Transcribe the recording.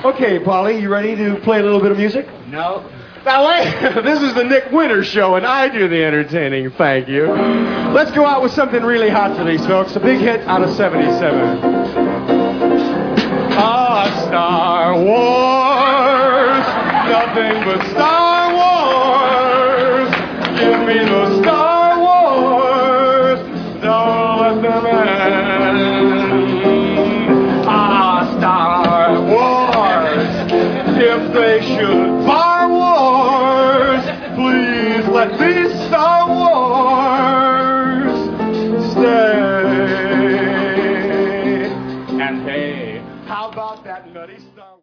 Okay, Polly, you ready to play a little bit of music? No. Now, wait, this is the Nick Winters Show, and I do the entertaining, thank you. Let's go out with something really hot for these folks. A big hit out of 77. Ah, Star Wars, nothing but Star Wars. Give me the Star